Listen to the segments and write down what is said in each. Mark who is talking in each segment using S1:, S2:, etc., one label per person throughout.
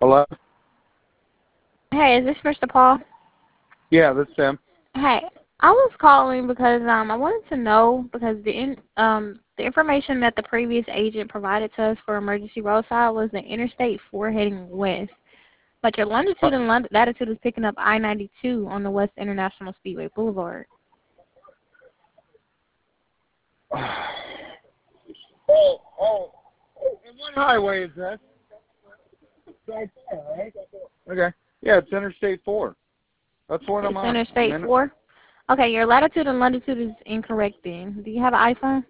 S1: Hello?
S2: Hey, is this Mr. Paul?
S1: Yeah, this is Tim.
S2: Hey, I was calling because I wanted to know because the information that the previous agent provided to us for emergency roadside was the Interstate 4 heading west, but your longitude and latitude is picking up I-92 on the West International Speedway Boulevard.
S1: And what highway is this? Right? Okay. Yeah, it's Interstate 4. That's what I'm
S2: It's
S1: on.
S2: Interstate 4? Okay, your latitude and longitude is incorrect then. Do you have an iPhone?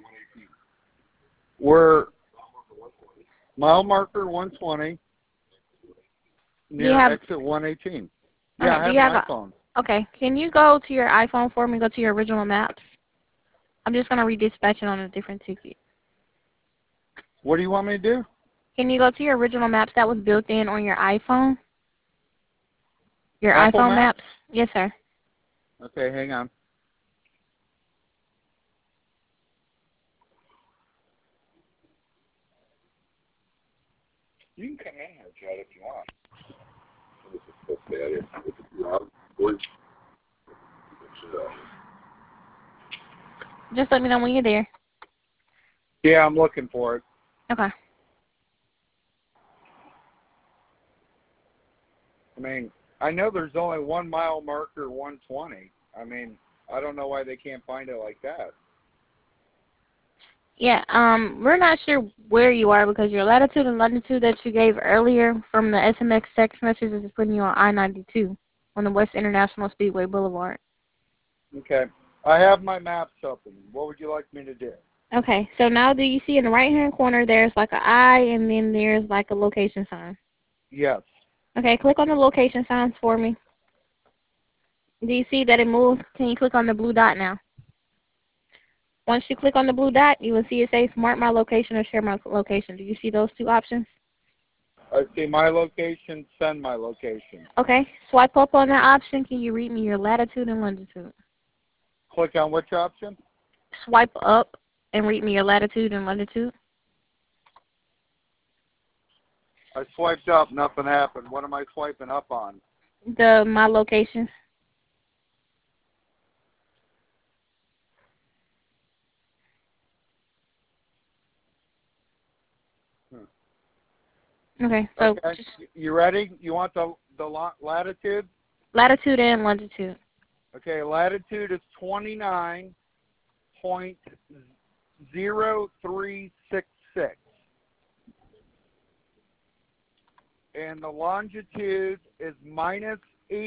S1: We're mile marker 120 near exit 118. Yeah, I have an iPhone.
S2: Okay, can you go to your iPhone for me, go to your original maps? I'm just going to redispatch it on a different ticket.
S1: What do you want me to do?
S2: Can you go to your original maps that was built in on your iPhone? Your
S1: Apple
S2: iPhone
S1: Maps?
S2: maps? Yes, sir.
S1: Okay, hang on. You can come in here, Chad, if you want.
S2: Just let me know when you're there.
S1: Yeah, I'm looking for it.
S2: Okay.
S1: I mean, I know there's only 1 mile marker 120. I mean, I don't know why they can't find it like that.
S2: Yeah, we're not sure where you are because your latitude and longitude that you gave earlier from the SMX text messages is putting you on I-92 on the West International Speedway Boulevard.
S1: Okay. I have my maps open. What would you like me to do?
S2: Okay, so now do you see in the right-hand corner there's like an I and then there's like a location sign?
S1: Yes.
S2: Okay, click on the location signs for me. Do you see that it moved? Can you click on the blue dot now? Once you click on the blue dot, you will see it says mark my location or share my location. Do you see those two options?
S1: I see my location, send my location.
S2: Okay, swipe up on that option. Can you read me your latitude and longitude?
S1: Click on which option?
S2: Swipe up and read me your latitude and longitude.
S1: I swiped up, nothing happened. What am I swiping up on?
S2: My location. Okay, so
S1: Okay.
S2: just
S1: You ready? You want the latitude?
S2: latitude and longitude.
S1: Okay, latitude is 29.0366. And the longitude is minus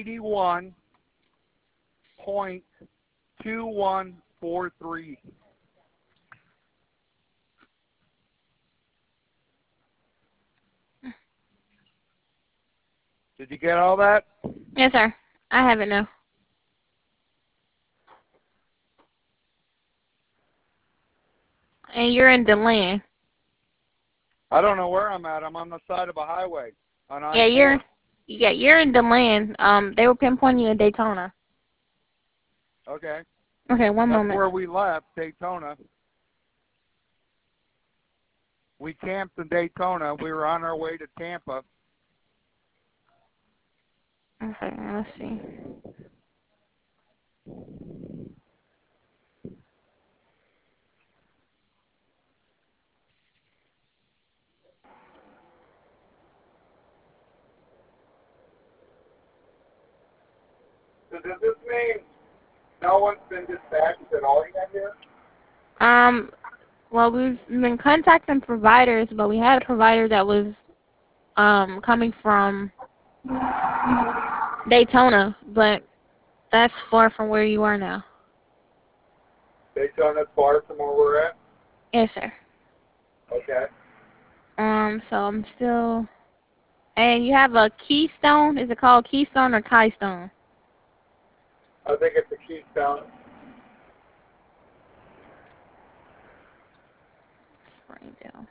S1: 81.2143. Did you get all that?
S2: Yes, sir. I have it now. And you're in DeLand.
S1: I don't know where I'm at. I'm on the side of a highway on
S2: Yeah,
S1: I-4.
S2: you're in DeLand. They were pinpointing you in Daytona.
S1: Okay.
S2: Okay, one
S1: That's
S2: moment.
S1: where we left, Daytona. We camped in Daytona. We were on our way to Tampa.
S2: Okay, let's see.
S1: So does this mean no one's been dispatched at all yet here?
S2: Well, we've been contacting providers, but we had a provider that was coming from Daytona, but that's far from where you are now.
S1: Daytona's far from where we're at?
S2: Yes, sir.
S1: Okay.
S2: So I'm still... And you have a Keystone? Is it called Keystone or Keystone?
S1: I think it's a Keystone.
S2: Springdale.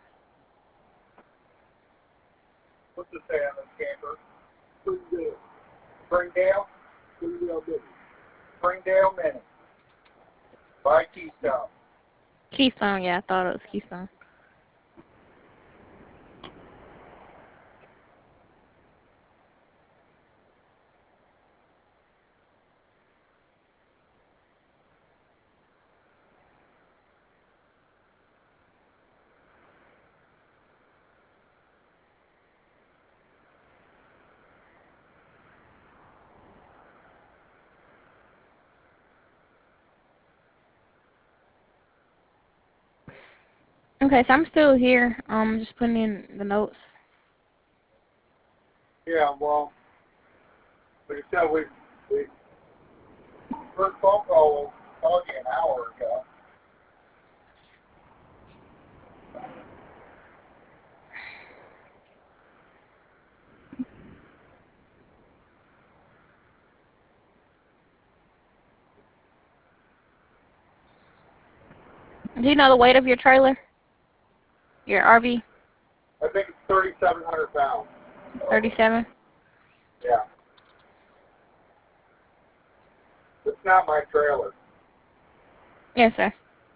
S1: What's it say on this camper? Springdale. Springdale? Springdale Mini. Springdale Mini. By Keystone.
S2: Keystone, yeah, I thought it was Keystone. Okay, so I'm still here. Just putting in the notes.
S1: Yeah, well, like I said, we first phone call was probably an hour ago.
S2: Do you know the weight of your trailer? Your RV?
S1: I think it's 3,700 pounds.
S2: 37?
S1: Yeah. It's not my trailer.
S2: Yes, sir.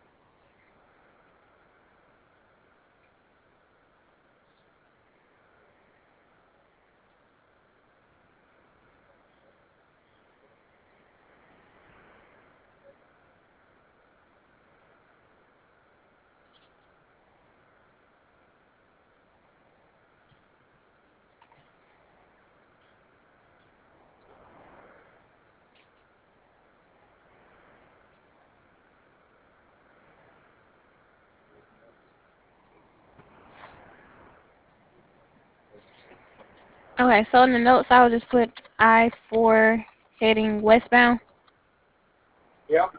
S2: Okay, so in the notes I will just put I-4 heading westbound.
S1: Yep.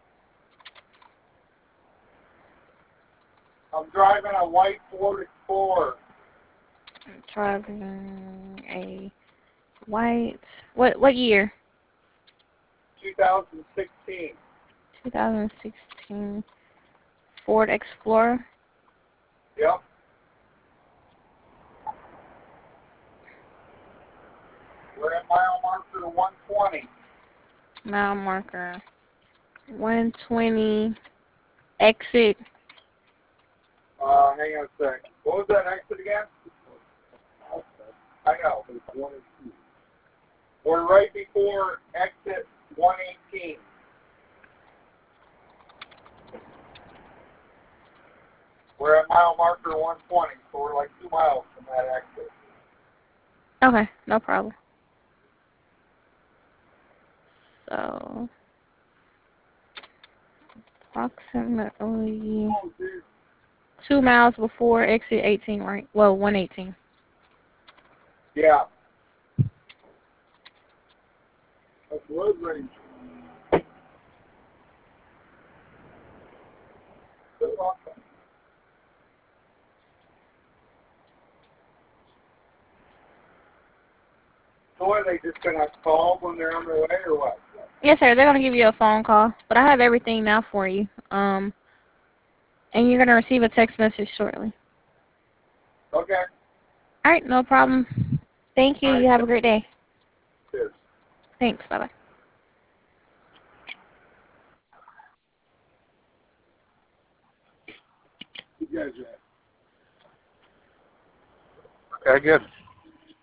S1: I'm driving a white Ford Explorer.
S2: Driving a white, what year?
S1: 2016.
S2: 2016 Ford Explorer.
S1: Yep. We're at mile marker 120.
S2: Mile marker 120. Exit.
S1: Hang on a sec. What was that exit again? I know. We're right before exit 118. We're at mile marker 120, so we're like 2 miles from that exit.
S2: Okay, no problem. So, approximately 2 miles before exit 18, right? Well, 118.
S1: Yeah. That's road rage. So are they just going to call when they're on their way or what?
S2: Yes, sir. They're going to give you a phone call. But I have everything now for you. And you're going to receive a text message shortly.
S1: Okay.
S2: All right, no problem. Thank you. You have a great day.
S1: Cheers.
S2: Thanks. Bye-bye.
S1: You guys are. Okay, good.